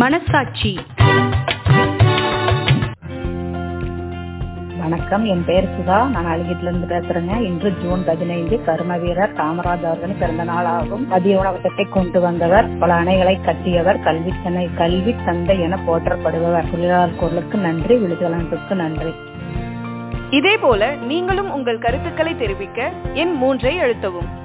மனசாட்சி. வணக்கம், என் பெயர் சுதா. நான் அழகிட்டுல இருந்து பேசுறேங்க. இன்று ஜூன் 15 கர்ம வீரர் காமராஜ் அவர்களின் பிறந்த நாள் ஆகும். மதிய உணவு திட்டத்தை கொண்டு வந்தவர், பல அணைகளை கட்டியவர், கல்வி தந்தை என போற்றப்படுபவர். தொழிலாளர் குரலுக்கு நன்றி, விடுதலைக்கு நன்றி. இதே போல நீங்களும் உங்கள் கருத்துக்களை தெரிவிக்க எண் 3 அழுத்தவும்.